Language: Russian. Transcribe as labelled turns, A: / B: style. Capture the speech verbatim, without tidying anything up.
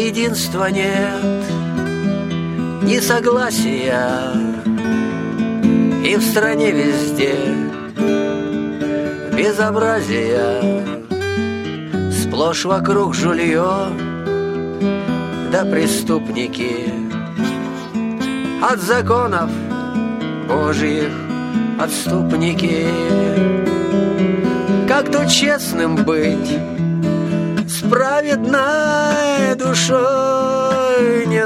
A: единства нет, ни согласия, и в стране везде безобразие. Сплошь вокруг жулье, да преступники от законов Божьих отступники. Как тут честным быть с праведной душой, не